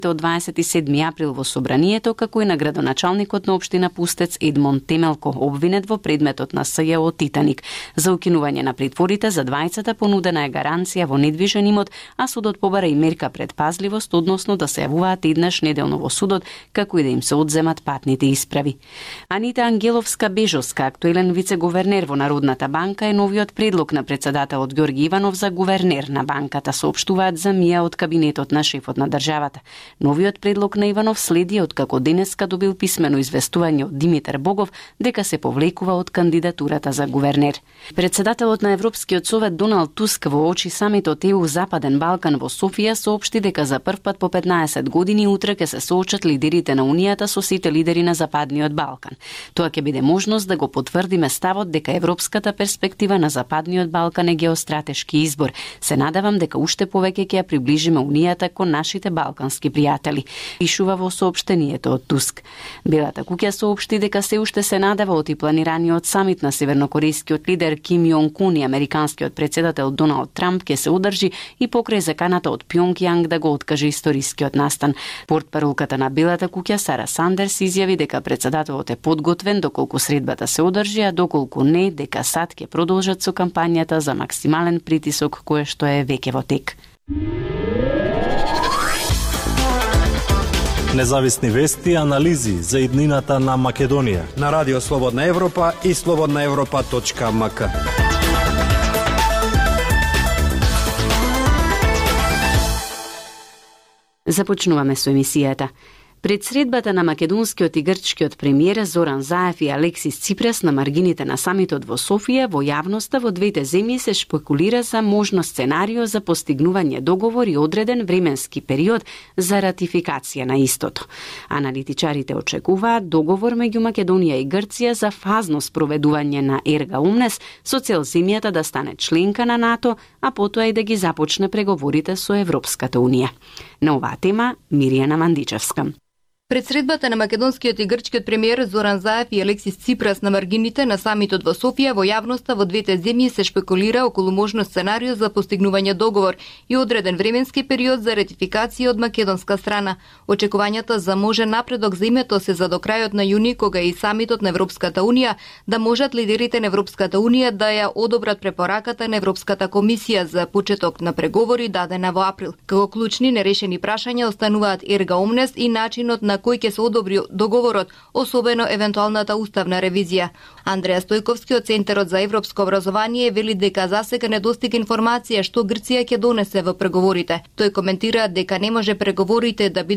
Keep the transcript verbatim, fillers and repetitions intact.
од дваесет и седми април во собранието, како и на градоначалникот на општина Пустец Едмон Темелко, обвинет во предметот на С Ј О Титаник. За укинување на притворите за двајцата понудена е гаранција во недвижен имот, а судот побара и мерка предпазливост, односно да се јавуваат еднаш неделно во судот, како и да им се одземат патните исправи. Анита Ангеловска-Бежовска, актуелен вице-гувернер во Народната банка, е новиот предлог на председателот Ѓорги Иванов за гувернер на банката, соопштуваат за МИА од кабинетот на шефот на државата. Новиот предлог на Иванов следи откако денеска добил писмено известување од Димитар Богов дека се повлекува од кандидатурата за гувернер. Председателот на Европскиот совет Доналд Туск во очи самитот Е У Западен Балкан во Софија соопшти дека за прв пат по петнаесет години утре ќе се соочат лидерите на Унијата со сите лидери на Западниот Балкан. Тоа ќе биде можност да го потврдиме ставот дека европската перспектива на Западниот Балкан е геостратешки избор. Се надевам дека уште повеќе ќе ја приближиме Унијата кон нашите балкански пријатели, пишува во соопштението од Туск. Белата куќа соопшти дека се уште се надева од и планираниот самит на севернокорејскиот лидер Ким Јонг Ун и американскиот председател Доналд Трамп ќе се одржи и покрај заканата од Пјонгјанг да го откаже историскиот настан. Портпаролката на Белата куќа Сара Сандерс изјави дека председателот е подготвен доколку средбата се одржи, а доколку не, дека САД ќе продолжат со кампањата за максимален притисок кој што е веќе во тек. Независни вести и анализи за иднината на Македонија на Радио Слободна Европа и слободна европа точка ем ка. Започнуваме со емисијата. Пред средбата на македонскиот и грчкиот премиер Зоран Заев и Алексис Ципрас на маргините на самитот во Софија, во јавноста во двете земји се шпекулира за можно сценарио за постигнување договор и одреден временски период за ратификација на истото. Аналитичарите очекуваат договор меѓу Македонија и Грција за фазно спроведување на Ерга Омнес со цел земјата да стане членка на НАТО, а потоа и да ги започне преговорите со Европската Унија. На оваа тема Миријана Мандичевска. Пред средбата на македонскиот и грчкиот премиер Зоран Заев и Алексис Ципрас на маргините на самитот во Софија, во јавноста во двете земји се шпекулира околу можно сценарио за постигнување договор и одреден временски период за ратификација од македонска страна. Очекувањата за можен напредок за името се за до крајот на јуни, кога и самитот на Европската Унија, да можат лидерите на Европската Унија да ја одобрат препораката на Европската комисија за почеток на преговори дадена во април. Како клучни нерешени прашања остануваат Ерга Омнес и начинот на кој ќе се одобри договорот, особено евентуалната уставна ревизија. Андреја Стојковски од Центарот за европско образование вели дека засега недостига информација што Грција ќе донесе во преговорите. Тој коментира дека не може преговорите да бидат